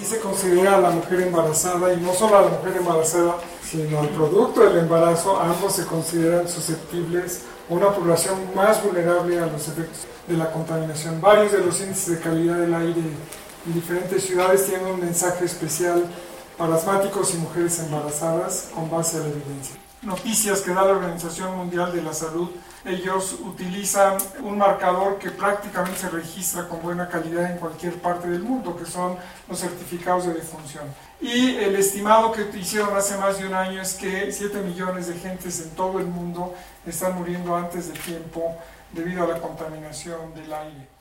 sí se considera a la mujer embarazada, y no solo a la mujer embarazada, sino al producto del embarazo, ambos se consideran susceptibles, una población más vulnerable a los efectos de la contaminación. Varios de los índices de calidad del aire en diferentes ciudades tienen un mensaje especial para asmáticos y mujeres embarazadas con base a la evidencia. Noticias que da la Organización Mundial de la Salud: ellos utilizan un marcador que prácticamente se registra con buena calidad en cualquier parte del mundo, que son los certificados de defunción. Y el estimado que hicieron hace más de un año es que 7 millones de gentes en todo el mundo están muriendo antes de tiempo debido a la contaminación del aire.